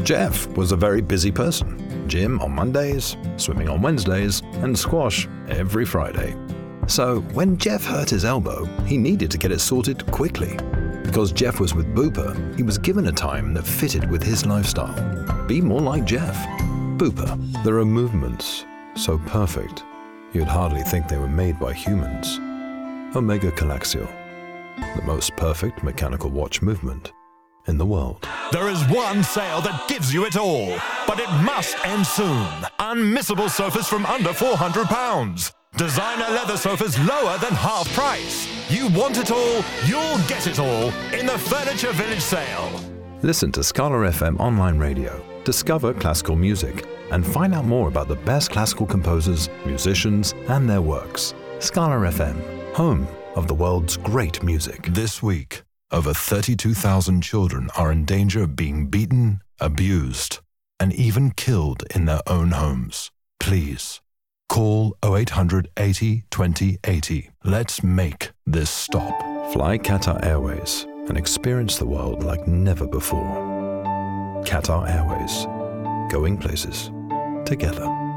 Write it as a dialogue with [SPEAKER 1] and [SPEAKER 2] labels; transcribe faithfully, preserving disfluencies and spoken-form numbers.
[SPEAKER 1] Jeff was a very busy person. Gym on Mondays, swimming on Wednesdays, and squash every Friday. So when Jeff hurt his elbow, he needed to get it sorted quickly. Because Jeff was with Bupa, he was given a time that fitted with his lifestyle. Be more like Jeff. Bupa. There are movements so perfect, you'd hardly think they were made by humans. Omega Collaxial. The most perfect mechanical watch movement in the world.
[SPEAKER 2] There is one sale that gives you it all, but it must end soon. Unmissable sofas from under four hundred pounds. Designer leather sofas lower than half price. You want it all, you'll get it all in the Furniture Village sale.
[SPEAKER 1] Listen to Scala F M online radio, discover classical music, and find out more about the best classical composers, musicians, and their works. Scala F M, home of the world's great music.
[SPEAKER 2] This week, over thirty-two thousand children are in danger of being beaten, abused, and even killed in their own homes. Please, call oh eight hundred eighty twenty eighty. Let's make this stop.
[SPEAKER 1] Fly Qatar Airways and experience the world like never before. Qatar Airways, going places together.